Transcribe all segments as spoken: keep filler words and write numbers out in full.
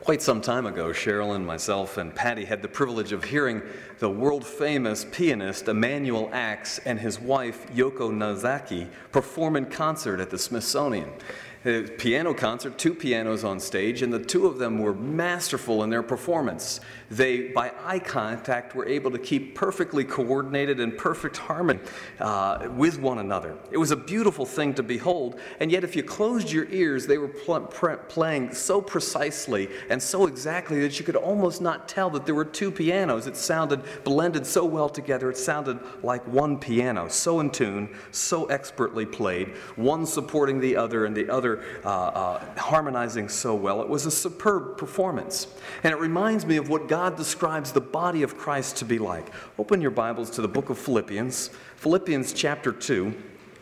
Quite some time ago, Sherilyn, myself, and Patty had the privilege of hearing the world-famous pianist Emanuel Ax and his wife Yoko Nozaki perform in concert at the Smithsonian. A piano concert, two pianos on stage, and the two of them were masterful in their performance. They, by eye contact, were able to keep perfectly coordinated and perfect harmony uh, with one another. It was a beautiful thing to behold, and yet if you closed your ears, they were pl- pr- playing so precisely and so exactly that you could almost not tell that there were two pianos. It sounded blended so well together, it sounded like one piano, so in tune, so expertly played, one supporting the other and the other Uh, uh, harmonizing so well. It was a superb performance. And it reminds me of what God describes the body of Christ to be like. Open your Bibles to the book of Philippians, Philippians chapter two.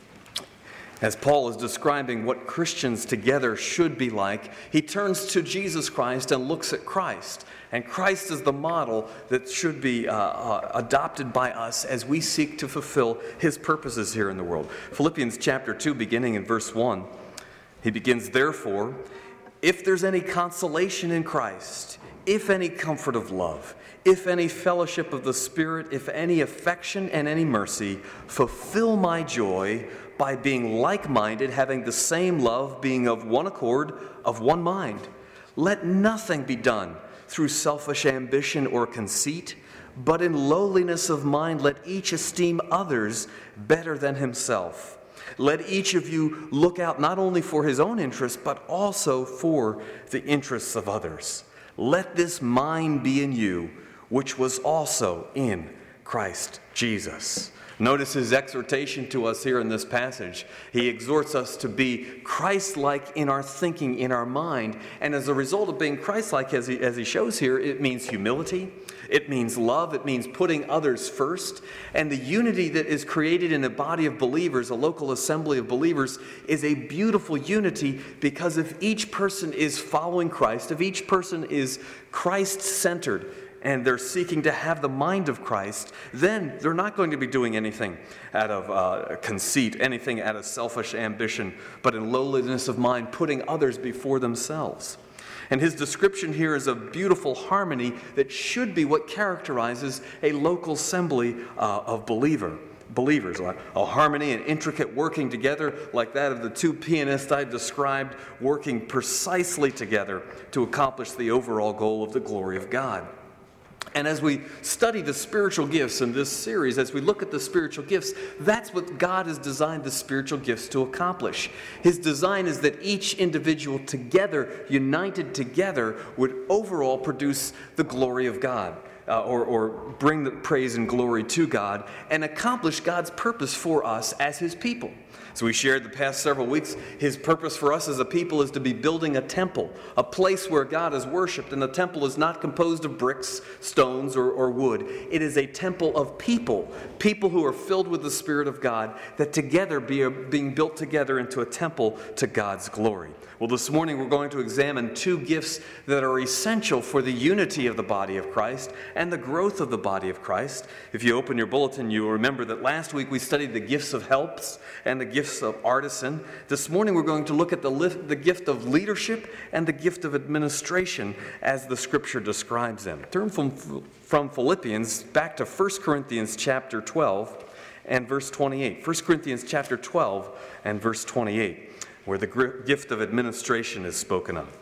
As Paul is describing what Christians together should be like, he turns to Jesus Christ and looks at Christ. And Christ is the model that should be uh, uh, adopted by us as we seek to fulfill his purposes here in the world. Philippians chapter two, beginning in verse one. He begins, therefore, if there's any consolation in Christ, if any comfort of love, if any fellowship of the Spirit, if any affection and any mercy, fulfill my joy by being like-minded, having the same love, being of one accord, of one mind. Let nothing be done through selfish ambition or conceit, but in lowliness of mind let each esteem others better than himself. Let each of you look out not only for his own interests, but also for the interests of others. Let this mind be in you, which was also in Christ Jesus. Notice his exhortation to us here in this passage. He exhorts us to be Christ-like in our thinking, in our mind. And as a result of being Christ-like, as he, as he shows here, it means humility. It means love. It means putting others first. And the unity that is created in a body of believers, a local assembly of believers, is a beautiful unity because if each person is following Christ, if each person is Christ-centered, and they're seeking to have the mind of Christ, then they're not going to be doing anything out of uh, conceit, anything out of selfish ambition, but in lowliness of mind, putting others before themselves. And his description here is a beautiful harmony that should be what characterizes a local assembly uh, of believer. believers, a, a harmony and intricate working together like that of the two pianists I described, working precisely together to accomplish the overall goal of the glory of God. And as we study the spiritual gifts in this series, as we look at the spiritual gifts, that's what God has designed the spiritual gifts to accomplish. His design is that each individual together, united together, would overall produce the glory of God. Uh, or, or bring the praise and glory to God and accomplish God's purpose for us as his people. So we shared the past several weeks, his purpose for us as a people is to be building a temple, a place where God is worshipped, and the temple is not composed of bricks, stones, or, or wood. It is a temple of people, people who are filled with the Spirit of God, that together be a, being built together into a temple to God's glory. Well, this morning we're going to examine two gifts that are essential for the unity of the body of Christ and the growth of the body of Christ. If you open your bulletin, you will remember that last week we studied the gifts of helps and the gifts of artisan. This morning we're going to look at the, lift, the gift of leadership and the gift of administration as the Scripture describes them. Turn from, from Philippians back to First Corinthians chapter twelve and verse twenty-eight. First Corinthians chapter twelve and verse twenty-eight. Where the gift of administration is spoken of.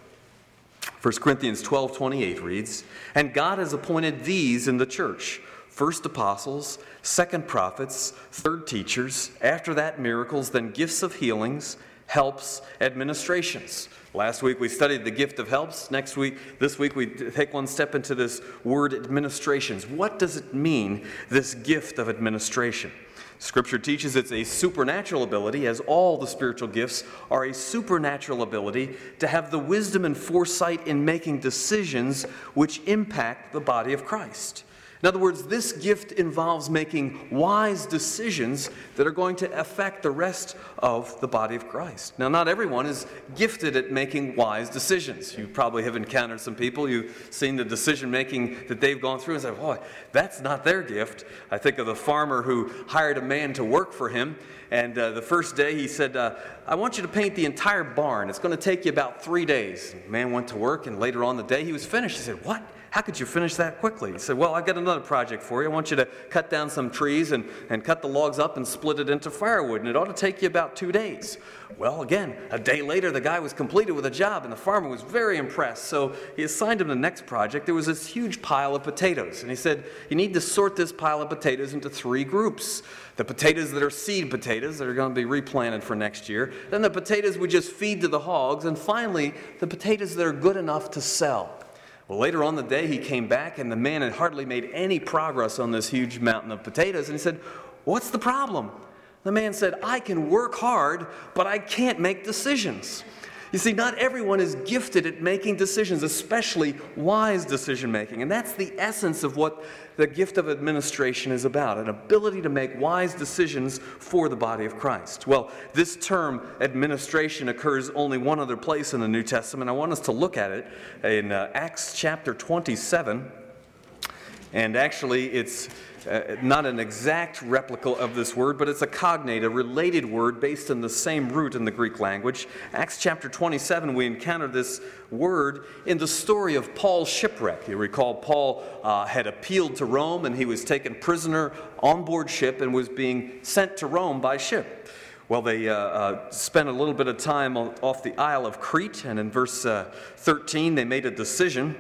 First Corinthians twelve twenty-eight reads, "And God has appointed these in the church, first apostles, second prophets, third teachers, after that miracles, then gifts of healings, helps, administrations." Last week we studied the gift of helps. Next week, this week we take one step into this word administrations. What does it mean, this gift of administration? Scripture teaches it's a supernatural ability, as all the spiritual gifts are a supernatural ability to have the wisdom and foresight in making decisions which impact the body of Christ. In other words, this gift involves making wise decisions that are going to affect the rest of the body of Christ. Now, not everyone is gifted at making wise decisions. You probably have encountered some people, you've seen the decision-making that they've gone through and said, boy, that's not their gift. I think of the farmer who hired a man to work for him, and uh, the first day he said, uh, I want you to paint the entire barn. It's going to take you about three days. The man went to work, and later on the day he was finished. He said, what? How could you finish that quickly? He said, well, I've got another project for you. I want you to cut down some trees and, and cut the logs up and split it into firewood, and it ought to take you about two days. Well, again, a day later, the guy was completed with a job, and the farmer was very impressed. So he assigned him the next project. There was this huge pile of potatoes, and he said, you need to sort this pile of potatoes into three groups. The potatoes that are seed potatoes that are going to be replanted for next year. Then the potatoes we just feed to the hogs, and finally, the potatoes that are good enough to sell. Well, later on the day, he came back, and the man had hardly made any progress on this huge mountain of potatoes. And he said, what's the problem? The man said, I can work hard, but I can't make decisions. You see, not everyone is gifted at making decisions, especially wise decision-making. And that's the essence of what the gift of administration is about, an ability to make wise decisions for the body of Christ. Well, this term, administration, occurs only one other place in the New Testament. I want us to look at it in uh, Acts chapter twenty-seven. And actually, it's uh, not an exact replica of this word, but it's a cognate, a related word based on the same root in the Greek language. Acts chapter twenty-seven, we encounter this word in the story of Paul's shipwreck. You recall Paul uh, had appealed to Rome, and he was taken prisoner on board ship and was being sent to Rome by ship. Well, they uh, uh, spent a little bit of time on, off the Isle of Crete, and in verse uh, thirteen, they made a decision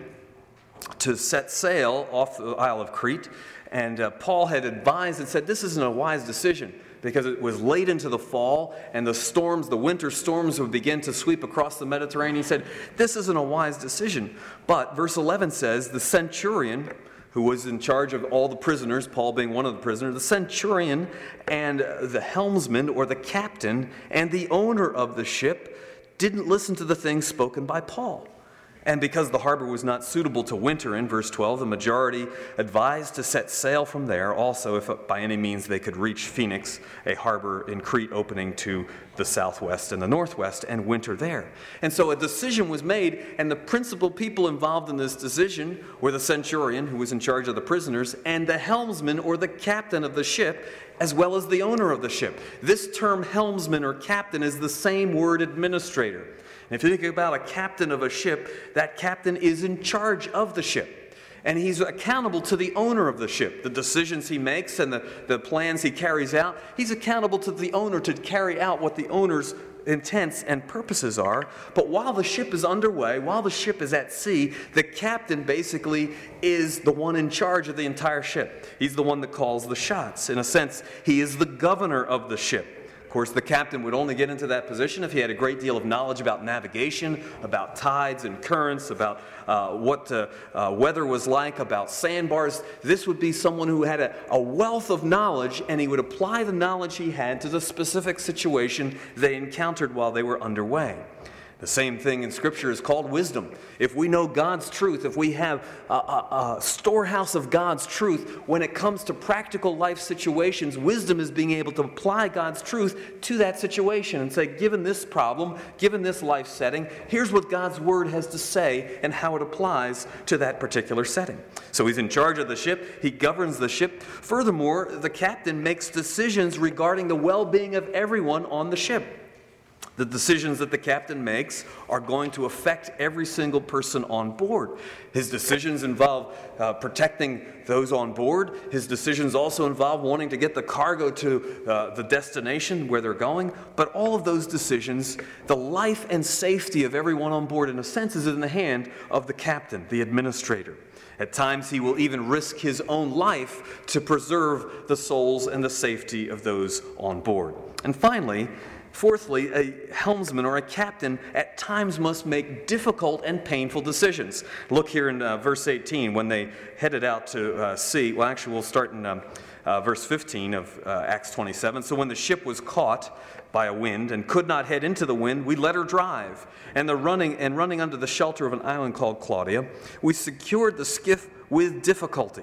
to set sail off the Isle of Crete. And uh, Paul had advised and said, this isn't a wise decision because it was late into the fall and the storms, the winter storms would begin to sweep across the Mediterranean. He said, this isn't a wise decision. But verse eleven says, the centurion who was in charge of all the prisoners, Paul being one of the prisoners, the centurion and the helmsman or the captain and the owner of the ship didn't listen to the things spoken by Paul. And because the harbor was not suitable to winter in, verse twelve, the majority advised to set sail from there, also if by any means they could reach Phoenix, a harbor in Crete opening to the southwest and the northwest, and winter there. And so a decision was made, and the principal people involved in this decision were the centurion, who was in charge of the prisoners, and the helmsman or the captain of the ship, as well as the owner of the ship. This term helmsman or captain is the same word administrator. And if you think about a captain of a ship, that captain is in charge of the ship. And he's accountable to the owner of the ship. The decisions he makes and the, the plans he carries out, he's accountable to the owner to carry out what the owner's intents and purposes are. But while the ship is underway, while the ship is at sea, the captain basically is the one in charge of the entire ship. He's the one that calls the shots. In a sense, he is the governor of the ship. Of course, the captain would only get into that position if he had a great deal of knowledge about navigation, about tides and currents, about uh, what uh, uh, weather was like, about sandbars. This would be someone who had a, a wealth of knowledge, and he would apply the knowledge he had to the specific situation they encountered while they were underway. The same thing in Scripture is called wisdom. If we know God's truth, if we have a, a, a storehouse of God's truth, when it comes to practical life situations, wisdom is being able to apply God's truth to that situation and say, given this problem, given this life setting, here's what God's Word has to say and how it applies to that particular setting. So he's in charge of the ship. He governs the ship. Furthermore, the captain makes decisions regarding the well-being of everyone on the ship. The decisions that the captain makes are going to affect every single person on board. His decisions involve uh, protecting those on board. His decisions also involve wanting to get the cargo to uh, the destination where they're going. But all of those decisions, the life and safety of everyone on board, in a sense, is in the hand of the captain, the administrator. At times, he will even risk his own life to preserve the souls and the safety of those on board. And finally, Fourthly, a helmsman or a captain at times must make difficult and painful decisions. Look here in uh, verse eighteen, when they headed out to uh, sea. Well, actually, we'll start in um, uh, verse fifteen of uh, Acts twenty-seven. So when the ship was caught by a wind and could not head into the wind, we let her drive. And the running and running under the shelter of an island called Claudia, we secured the skiff with difficulty.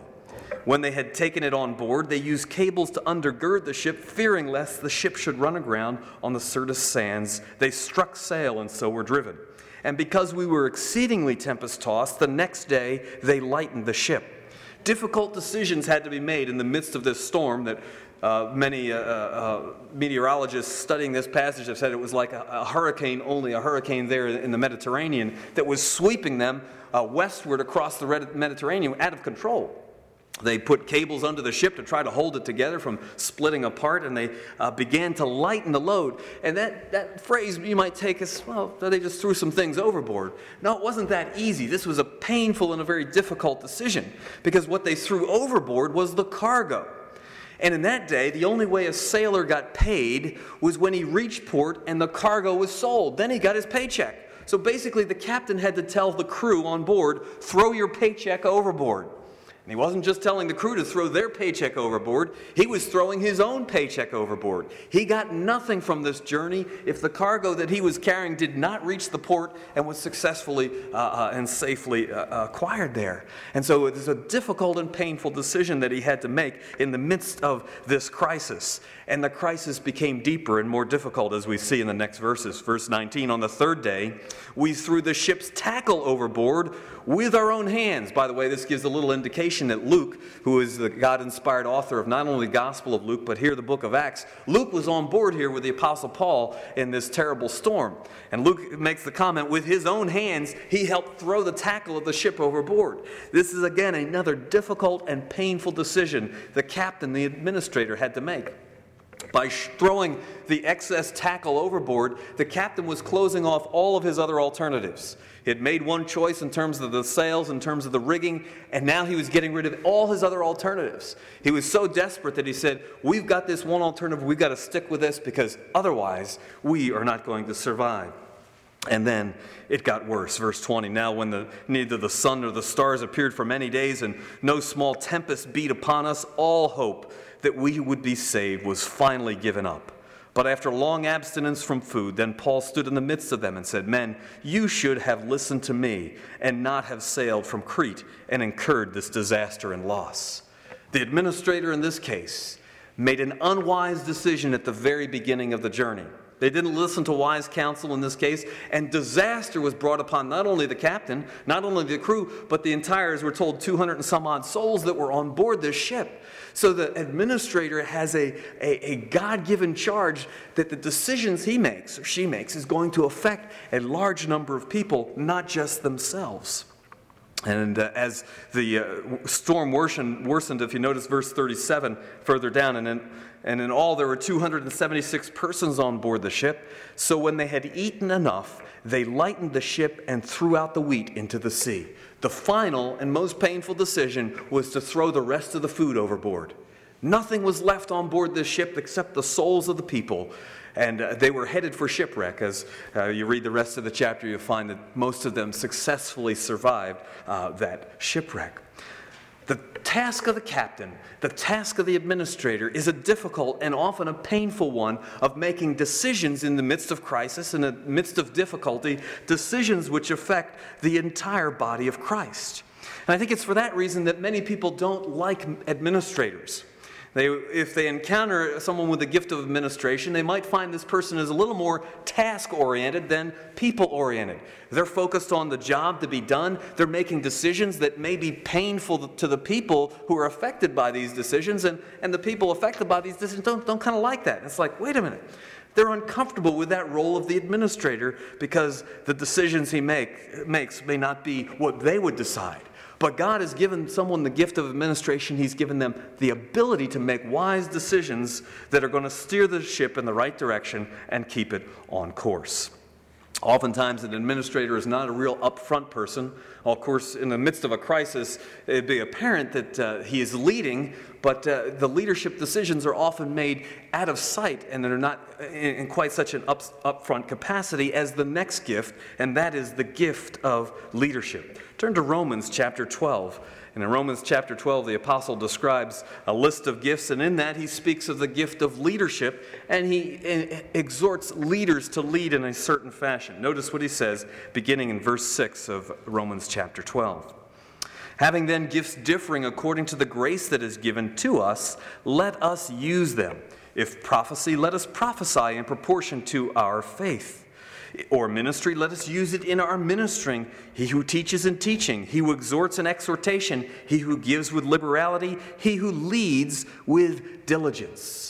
When they had taken it on board, they used cables to undergird the ship, fearing lest the ship should run aground on the Syrtis sands. They struck sail and so were driven. And because we were exceedingly tempest-tossed, the next day they lightened the ship. Difficult decisions had to be made in the midst of this storm that uh, many uh, uh, meteorologists studying this passage have said it was like a, a hurricane, only a hurricane there in the Mediterranean that was sweeping them uh, westward across the Mediterranean out of control. They put cables under the ship to try to hold it together from splitting apart, and they uh, began to lighten the load. And that, that phrase you might take as, well, they just threw some things overboard. No, it wasn't that easy. This was a painful and a very difficult decision, because what they threw overboard was the cargo. And in that day, the only way a sailor got paid was when he reached port and the cargo was sold. Then he got his paycheck. So basically, the captain had to tell the crew on board, throw your paycheck overboard. And he wasn't just telling the crew to throw their paycheck overboard. He was throwing his own paycheck overboard. He got nothing from this journey if the cargo that he was carrying did not reach the port and was successfully uh, uh, and safely uh, acquired there. And so it was a difficult and painful decision that he had to make in the midst of this crisis. And the crisis became deeper and more difficult, as we see in the next verses. Verse nineteen, on the third day, we threw the ship's tackle overboard with our own hands. By the way, this gives a little indication that Luke, who is the God-inspired author of not only the Gospel of Luke, but here the book of Acts, Luke was on board here with the Apostle Paul in this terrible storm. And Luke makes the comment, with his own hands, he helped throw the tackle of the ship overboard. This is, again, another difficult and painful decision the captain, the administrator, had to make. By throwing the excess tackle overboard, the captain was closing off all of his other alternatives. He had made one choice in terms of the sails, in terms of the rigging, and now he was getting rid of all his other alternatives. He was so desperate that he said, we've got this one alternative, we've got to stick with this because otherwise we are not going to survive. And then it got worse. Verse twenty, now when the, neither the sun nor the stars appeared for many days and no small tempest beat upon us, all hope that we would be saved was finally given up. But after long abstinence from food, then Paul stood in the midst of them and said, men, you should have listened to me and not have sailed from Crete and incurred this disaster and loss. The administrator in this case made an unwise decision at the very beginning of the journey. They didn't listen to wise counsel in this case, and disaster was brought upon not only the captain, not only the crew, but the entire, as we're told, two hundred and some odd souls that were on board this ship. So the administrator has a, a, a God-given charge that the decisions he makes, or she makes, is going to affect a large number of people, not just themselves. And uh, as the uh, storm worsened, worsened, if you notice verse thirty-seven further down, and in, and in all there were two hundred seventy-six persons on board the ship. So when they had eaten enough, they lightened the ship and threw out the wheat into the sea. The final and most painful decision was to throw the rest of the food overboard. Nothing was left on board this ship except the souls of the people. And uh, they were headed for shipwreck. As uh, you read the rest of the chapter, you'll find that most of them successfully survived uh, that shipwreck. The task of the captain, the task of the administrator, is a difficult and often a painful one of making decisions in the midst of crisis, in the midst of difficulty, decisions which affect the entire body of Christ. And I think it's for that reason that many people don't like administrators. They, if they encounter someone with the gift of administration, they might find this person is a little more task-oriented than people-oriented. They're focused on the job to be done. They're making decisions that may be painful to the people who are affected by these decisions, and, and the people affected by these decisions don't, don't kind of like that. It's like, wait a minute. They're uncomfortable with that role of the administrator because the decisions he make, makes may not be what they would decide. But God has given someone the gift of administration. He's given them the ability to make wise decisions that are going to steer the ship in the right direction and keep it on course. Oftentimes, an administrator is not a real upfront person. Of course, in the midst of a crisis, it'd be apparent that uh, he is leading, but uh, the leadership decisions are often made out of sight, and they're not in, in quite such an up, upfront capacity as the next gift, and that is the gift of leadership. Turn to Romans chapter twelve. And in Romans chapter twelve, the apostle describes a list of gifts, and in that he speaks of the gift of leadership, and he exhorts leaders to lead in a certain fashion. Notice what he says, beginning in verse six of Romans chapter twelve. Having then gifts differing according to the grace that is given to us, let us use them. If prophecy, let us prophesy in proportion to our faith. Or ministry, let us use it in our ministering. He who teaches in teaching, he who exhorts in exhortation, he who gives with liberality, he who leads with diligence.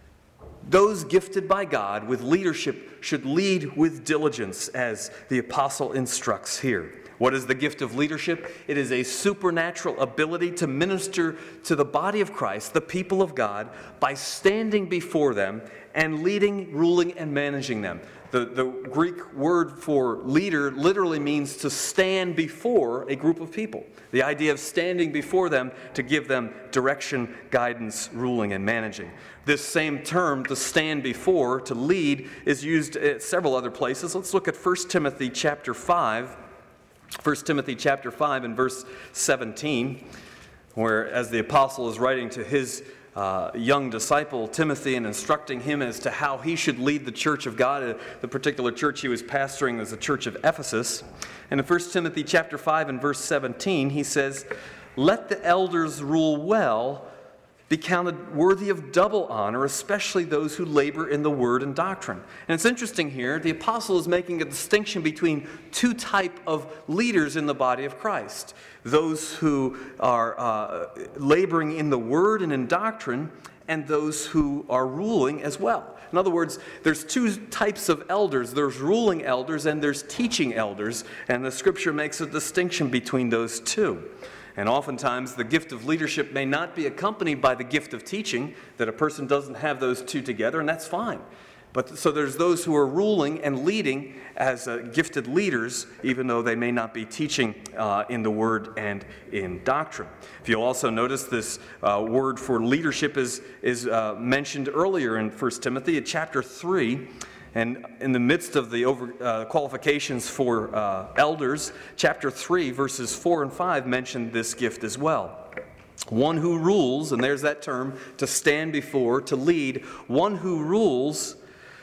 Those gifted by God with leadership should lead with diligence, as the apostle instructs here. What is the gift of leadership? It is a supernatural ability to minister to the body of Christ, the people of God, by standing before them and leading, ruling, and managing them. The, the Greek word for leader literally means to stand before a group of people. The idea of standing before them to give them direction, guidance, ruling, and managing. This same term, to stand before, to lead, is used at several other places. Let's look at First Timothy chapter five. First Timothy chapter five and verse seventeen, where as the apostle is writing to his uh, young disciple Timothy and instructing him as to how he should lead the church of God. Uh, the particular church he was pastoring was the church of Ephesus. And in First Timothy chapter five and verse seventeen, he says, "Let the elders rule well, be counted worthy of double honor, especially those who labor in the word and doctrine." And it's interesting here, the apostle is making a distinction between two types of leaders in the body of Christ. Those who are uh, laboring in the word and in doctrine, and those who are ruling as well. In other words, there's two types of elders. There's ruling elders and there's teaching elders, and the scripture makes a distinction between those two. And oftentimes, the gift of leadership may not be accompanied by the gift of teaching, that a person doesn't have those two together, and that's fine. But so there's those who are ruling and leading as uh, gifted leaders, even though they may not be teaching uh, in the word and in doctrine. If you'll also notice, this uh, word for leadership is, is uh, mentioned earlier in First Timothy, in chapter three. And in the midst of the over, uh, qualifications for uh, elders, chapter three, verses four and five mention this gift as well. One who rules, and there's that term, to stand before, to lead, one who rules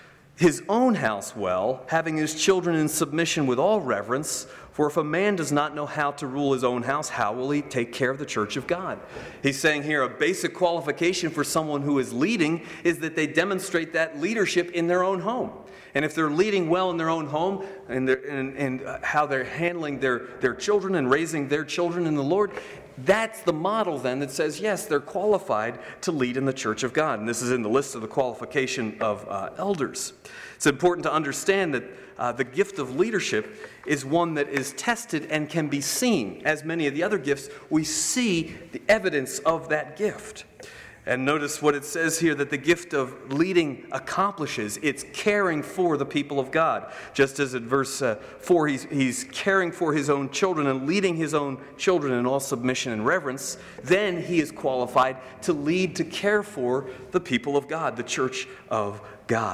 his own house well, having his children in submission with all reverence. For if a man does not know how to rule his own house, how will he take care of the church of God? He's saying here a basic qualification for someone who is leading is that they demonstrate that leadership in their own home. And if they're leading well in their own home and, and, and how they're handling their, their children and raising their children in the Lord, that's the model then that says, yes, they're qualified to lead in the church of God. And this is in the list of the qualification of uh, elders. It's important to understand that uh, the gift of leadership is one that is tested and can be seen. As many of the other gifts, we see the evidence of that gift. And notice what it says here, that the gift of leading accomplishes. It's caring for the people of God. Just as in verse uh, four, he's, he's caring for his own children and leading his own children in all submission and reverence. Then he is qualified to lead, to care for the people of God, the church of God.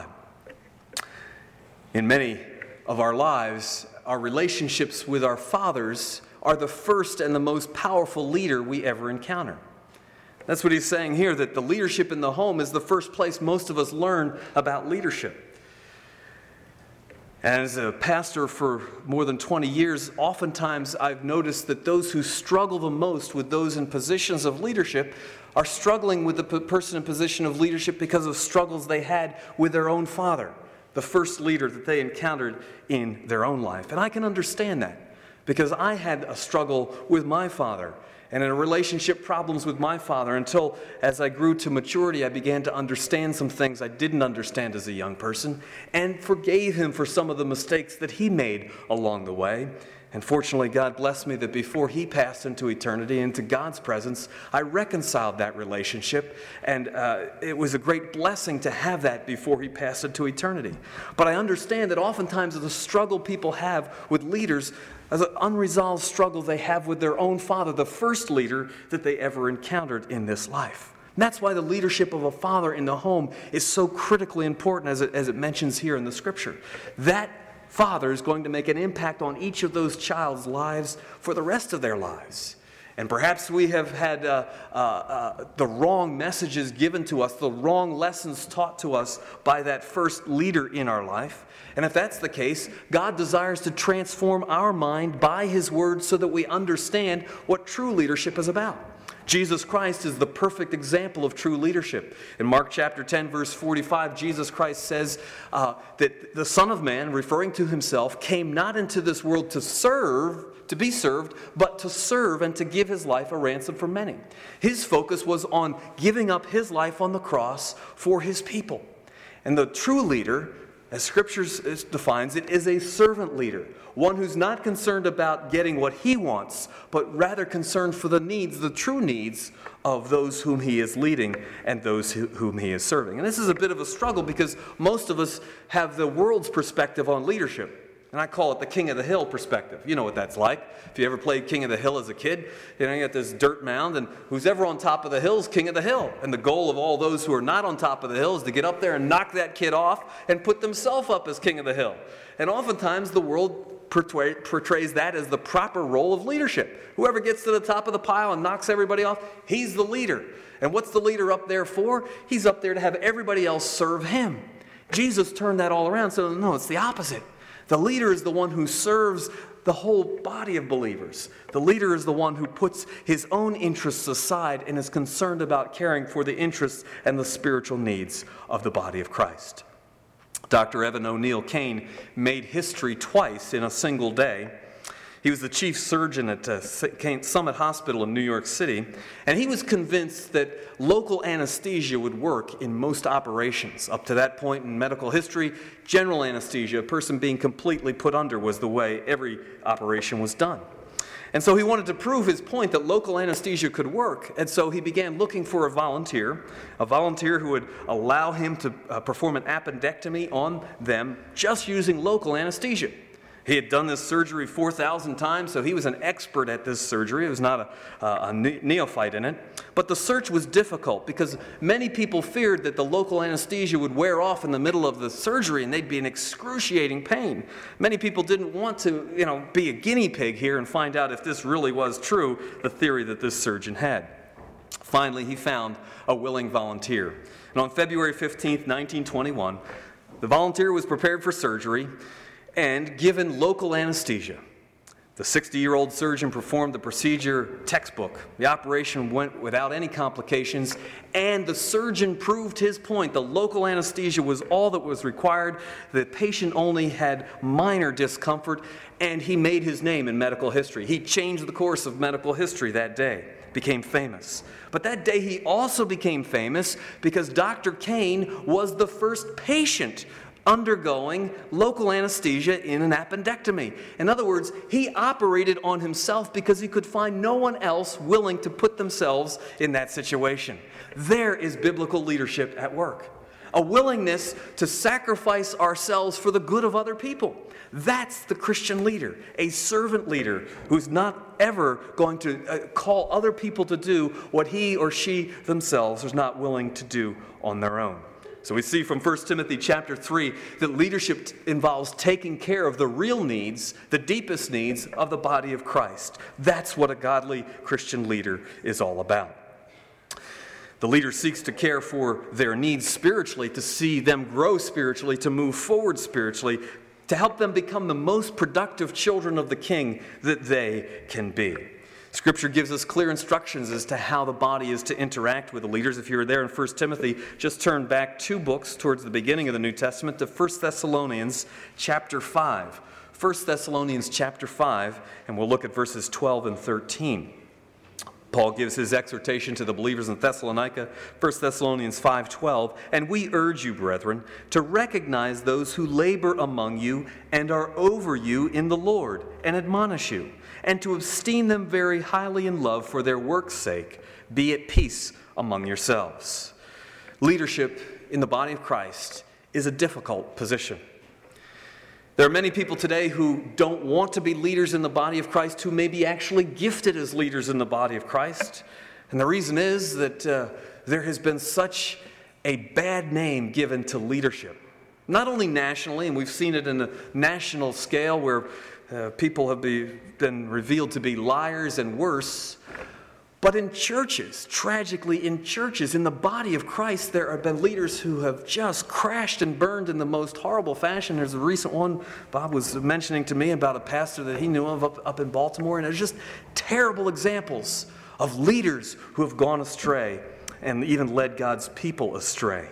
In many of our lives, our relationships with our fathers are the first and the most powerful leader we ever encounter. That's what he's saying here, that the leadership in the home is the first place most of us learn about leadership. And as a pastor for more than twenty years, oftentimes I've noticed that those who struggle the most with those in positions of leadership are struggling with the person in position of leadership because of struggles they had with their own father, the first leader that they encountered in their own life. And I can understand that because I had a struggle with my father and in relationship problems with my father until, as I grew to maturity, I began to understand some things I didn't understand as a young person and forgave him for some of the mistakes that he made along the way. And fortunately, God blessed me that before he passed into eternity, into God's presence, I reconciled that relationship. And uh, it was a great blessing to have that before he passed into eternity. But I understand that oftentimes the struggle people have with leaders is an unresolved struggle they have with their own father, the first leader that they ever encountered in this life. And that's why the leadership of a father in the home is so critically important, as it, as it mentions here in the scripture. That father is going to make an impact on each of those child's lives for the rest of their lives. And perhaps we have had uh, uh, uh, the wrong messages given to us, the wrong lessons taught to us by that first leader in our life. And if that's the case, God desires to transform our mind by His Word so that we understand what true leadership is about. Jesus Christ is the perfect example of true leadership. In Mark chapter ten, verse forty-five, Jesus Christ says uh, that the Son of Man, referring to Himself, came not into this world to serve, to be served, but to serve and to give His life a ransom for many. His focus was on giving up His life on the cross for His people. And the true leader, as Scripture defines it, is a servant leader, one who's not concerned about getting what he wants, but rather concerned for the needs, the true needs of those whom he is leading and those who, whom he is serving. And this is a bit of a struggle because most of us have the world's perspective on leadership. And I call it the King of the Hill perspective. You know what that's like. If you ever played King of the Hill as a kid, you know, you got this dirt mound, and who's ever on top of the hill is King of the Hill. And the goal of all those who are not on top of the hill is to get up there and knock that kid off and put themselves up as King of the Hill. And oftentimes the world portray, portrays that as the proper role of leadership. Whoever gets to the top of the pile and knocks everybody off, he's the leader. And what's the leader up there for? He's up there to have everybody else serve him. Jesus turned that all around, so no, it's the opposite. The leader is the one who serves the whole body of believers. The leader is the one who puts his own interests aside and is concerned about caring for the interests and the spiritual needs of the body of Christ. Doctor Evan O'Neill Kane made history twice in a single day. He was the chief surgeon at uh, Summit Hospital in New York City, and he was convinced that local anesthesia would work in most operations. Up to that point in medical history, general anesthesia, a person being completely put under, was the way every operation was done. And so he wanted to prove his point that local anesthesia could work, and so he began looking for a volunteer, a volunteer who would allow him to uh, perform an appendectomy on them just using local anesthesia. He had done this surgery four thousand times, so he was an expert at this surgery. He was not a, a neophyte in it. But the search was difficult because many people feared that the local anesthesia would wear off in the middle of the surgery and they'd be in excruciating pain. Many people didn't want to, you know, be a guinea pig here and find out if this really was true, the theory that this surgeon had. Finally, he found a willing volunteer. And on February fifteenth, nineteen twenty-one, the volunteer was prepared for surgery and given local anesthesia. The sixty-year-old surgeon performed the procedure textbook. The operation went without any complications, and the surgeon proved his point. The local anesthesia was all that was required. The patient only had minor discomfort, and he made his name in medical history. He changed the course of medical history that day, became famous. But that day he also became famous because Doctor Kane was the first patient undergoing local anesthesia in an appendectomy. In other words, he operated on himself because he could find no one else willing to put themselves in that situation. There is biblical leadership at work. A willingness to sacrifice ourselves for the good of other people. That's the Christian leader, a servant leader who's not ever going to uh, call other people to do what he or she themselves is not willing to do on their own. So we see from First Timothy chapter three that leadership involves taking care of the real needs, the deepest needs of the body of Christ. That's what a godly Christian leader is all about. The leader seeks to care for their needs spiritually, to see them grow spiritually, to move forward spiritually, to help them become the most productive children of the King that they can be. Scripture gives us clear instructions as to how the body is to interact with the leaders. If you were there in First Timothy, just turn back two books towards the beginning of the New Testament to First Thessalonians chapter five. First Thessalonians chapter five, and we'll look at verses twelve and thirteen. Paul gives his exhortation to the believers in Thessalonica, First Thessalonians five twelve, and we urge you, brethren, to recognize those who labor among you and are over you in the Lord, and admonish you, and to esteem them very highly in love for their work's sake. Be at peace among yourselves. Leadership in the body of Christ is a difficult position. There are many people today who don't want to be leaders in the body of Christ, who may be actually gifted as leaders in the body of Christ. And the reason is that uh, there has been such a bad name given to leadership. Not only nationally, and we've seen it in a national scale where uh, people have be, been revealed to be liars and worse, But in churches, tragically in churches, in the body of Christ, there have been leaders who have just crashed and burned in the most horrible fashion. There's a recent one Bob was mentioning to me about a pastor that he knew of up, up in Baltimore, and there's just terrible examples of leaders who have gone astray and even led God's people astray.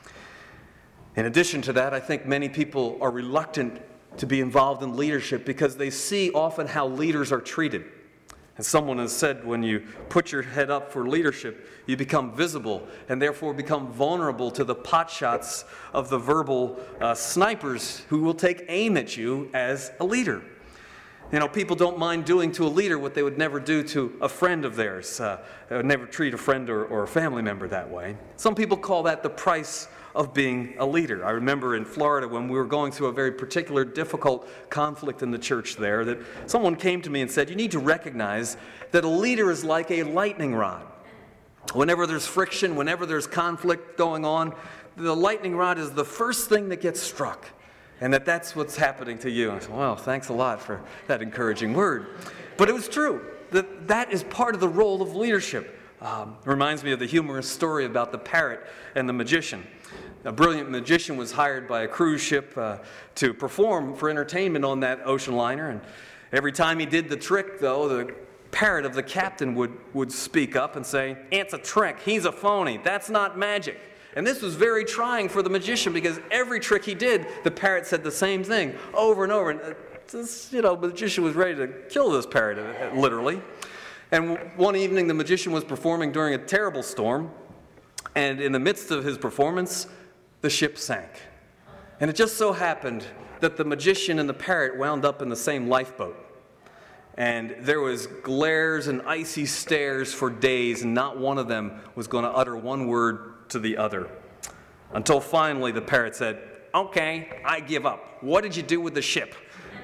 In addition to that, I think many people are reluctant to be involved in leadership because they see often how leaders are treated. As someone has said, when you put your head up for leadership, you become visible and therefore become vulnerable to the pot shots of the verbal uh, snipers who will take aim at you as a leader. You know, people don't mind doing to a leader what they would never do to a friend of theirs. Uh, they would never treat a friend or, or a family member that way. Some people call that the price of being a leader. I remember in Florida when we were going through a very particular difficult conflict in the church there, that someone came to me and said, you need to recognize that a leader is like a lightning rod. Whenever there's friction, whenever there's conflict going on, the lightning rod is the first thing that gets struck. And that that's what's happening to you. I said, well, thanks a lot for that encouraging word. But it was true. That that is part of the role of leadership. Um, it reminds me of the humorous story about the parrot and the magician. A brilliant magician was hired by a cruise ship uh, to perform for entertainment on that ocean liner. And every time he did the trick, though, the parrot of the captain would, would speak up and say, it's a trick. He's a phony. That's not magic. And this was very trying for the magician because every trick he did, the parrot said the same thing over and over. And this, you know, the magician was ready to kill this parrot, literally. And one evening, the magician was performing during a terrible storm. And in the midst of his performance, the ship sank. And it just so happened that the magician and the parrot wound up in the same lifeboat. And there was glares and icy stares for days, and not one of them was going to utter one word to the other. Until finally the parrot said, okay, I give up. What did you do with the ship?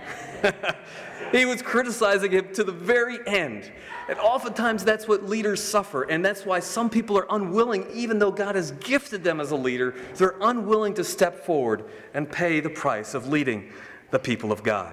He was criticizing him to the very end. And oftentimes that's what leaders suffer, and that's why some people are unwilling, even though God has gifted them as a leader, they're unwilling to step forward and pay the price of leading the people of God.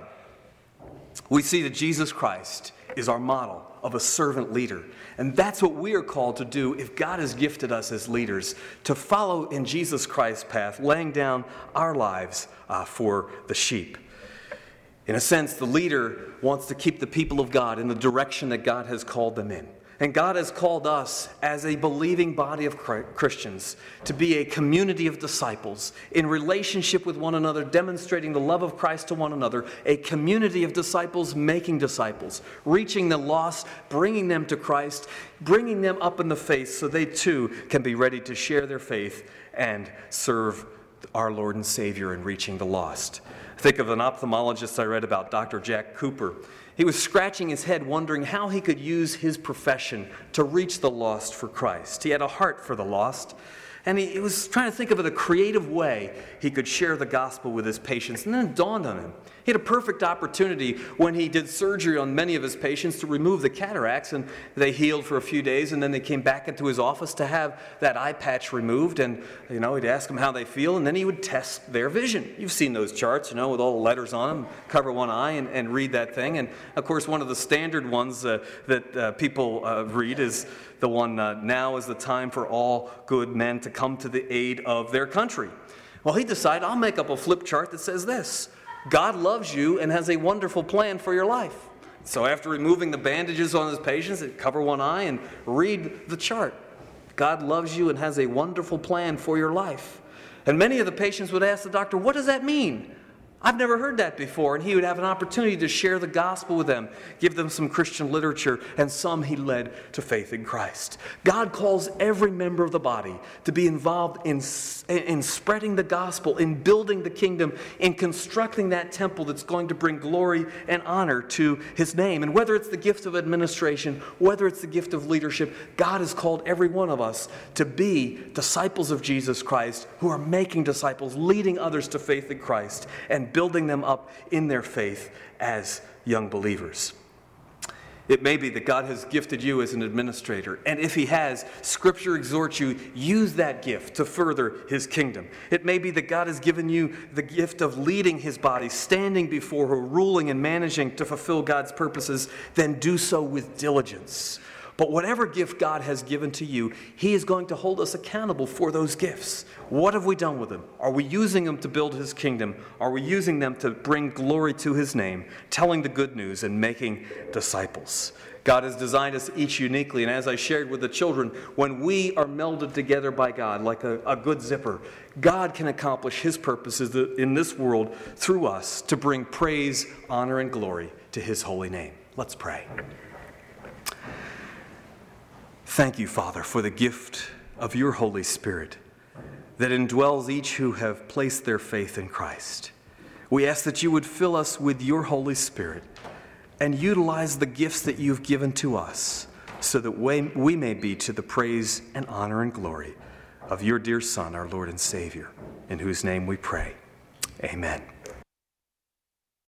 We see that Jesus Christ is our model of a servant leader. And that's what we are called to do if God has gifted us as leaders, to follow in Jesus Christ's path, laying down our lives uh, for the sheep. In a sense, the leader wants to keep the people of God in the direction that God has called them in. And God has called us as a believing body of Christians to be a community of disciples in relationship with one another, demonstrating the love of Christ to one another, a community of disciples making disciples, reaching the lost, bringing them to Christ, bringing them up in the faith so they too can be ready to share their faith and serve our Lord and Savior in reaching the lost. Think of an ophthalmologist I read about, Doctor Jack Cooper. He was scratching his head wondering how he could use his profession to reach the lost for Christ. He had a heart for the lost, and he, he was trying to think of a creative way he could share the gospel with his patients. And then it dawned on him. He had a perfect opportunity when he did surgery on many of his patients to remove the cataracts, and they healed for a few days, and then they came back into his office to have that eye patch removed, and you know, he'd ask them how they feel, and then he would test their vision. You've seen those charts, you know, with all the letters on them, cover one eye and, and read that thing. And of course, one of the standard ones uh, that uh, people uh, read is the one, uh, now is the time for all good men to come to the aid of their country. Well, he decided, I'll make up a flip chart that says this: God loves you and has a wonderful plan for your life. So after removing the bandages on his patients, he'd cover one eye and read the chart. God loves you and has a wonderful plan for your life. And many of the patients would ask the doctor, what does that mean? I've never heard that before. And he would have an opportunity to share the gospel with them, give them some Christian literature, and some he led to faith in Christ. God calls every member of the body to be involved in, in spreading the gospel, in building the kingdom, in constructing that temple that's going to bring glory and honor to his name. And whether it's the gift of administration, whether it's the gift of leadership, God has called every one of us to be disciples of Jesus Christ who are making disciples, leading others to faith in Christ, and building them up in their faith as young believers. It may be that God has gifted you as an administrator, and if he has, Scripture exhorts you, use that gift to further his kingdom. It may be that God has given you the gift of leading his body, standing before her, ruling and managing to fulfill God's purposes, then do so with diligence. But whatever gift God has given to you, he is going to hold us accountable for those gifts. What have we done with them? Are we using them to build his kingdom? Are we using them to bring glory to his name, telling the good news and making disciples? God has designed us each uniquely, and as I shared with the children, when we are melded together by God like a, a good zipper, God can accomplish his purposes in this world through us to bring praise, honor, and glory to his holy name. Let's pray. Thank you, Father, for the gift of your Holy Spirit that indwells each who have placed their faith in Christ. We ask that you would fill us with your Holy Spirit and utilize the gifts that you've given to us so that we may be to the praise and honor and glory of your dear Son, our Lord and Savior, in whose name we pray. Amen.